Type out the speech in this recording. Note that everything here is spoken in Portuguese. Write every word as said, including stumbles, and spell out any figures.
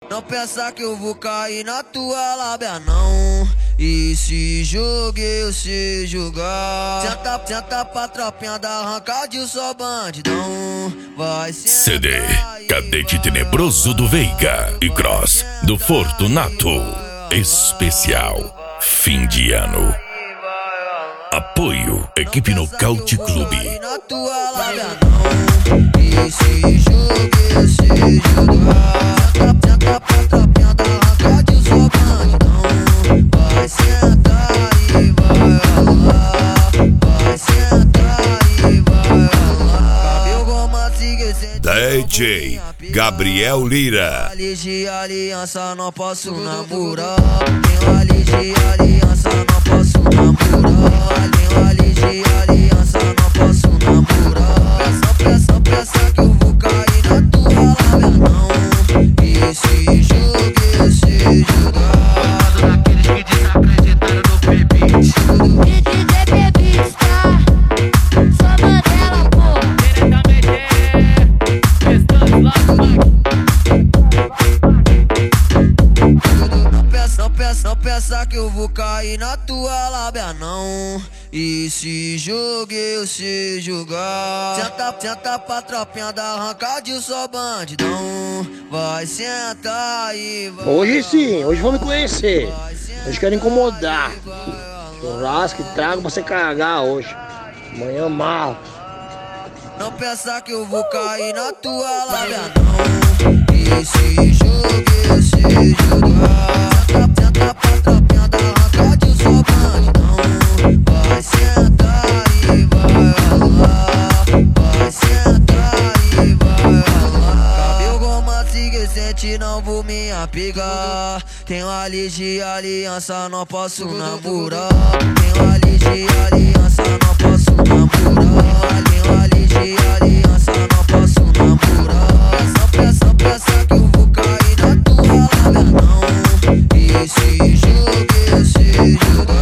Não pensa que eu vou cair na tua lábia não. E se jogue eu sei jogar. Senta, senta pra tropinha da arranca de só bandidão. Vai C D Cadete Tenebroso do Veiga e Cross do Fortunato. Especial fim de ano. Apoio Equipe Nocaute Clube. Na tua lábia não. E se jogue eu sei jogar. Senta, senta pra tropinha da arranca de só bandidão. Vai sentar e vai rolar. Vai sentar e vai rolar. Cabelo romance que sente D J Gabriel Lira. Tenho de aliança, não posso namorar. Tenho ali de aliança, não posso namorar. Tenho ali de aliança, não posso namorar. Pensa, pensa, pensa que eu vou cair na tua lábia não. E se jogue, se jogar. Daqueles que desacreditaram no Pebite. E D J Pebista, sua Mandela, pô. Diretamente é Restante lá do Mike. Não pensa, não pensa, não pensa que eu vou cair na tua lábia não. E se jogue eu sei jogar. Senta, senta pra tropinha da arranca de só bandidão. Vai sentar e vai. Hoje sim, hoje vão me conhecer. Hoje quero incomodar. Churrasco e trago pra você cagar hoje. Amanhã mal. Não pensa que eu vou cair na tua lábia não. E se jogue eu sei jogar. Senta, senta pra tropinha da arranca de só bandidão. Vai sentar e vai rolar. Vai sentar e vai rolar. Cabelo romance que sente, não vou me apegar. Tenho ali de aliança, não posso namorar. Tenho ali de aliança, não posso namorar. Tenho ali de aliança, não posso namorar. Pensa, pensa, pensa que eu vou cair na tua lábia não. E se jogue, se jogar.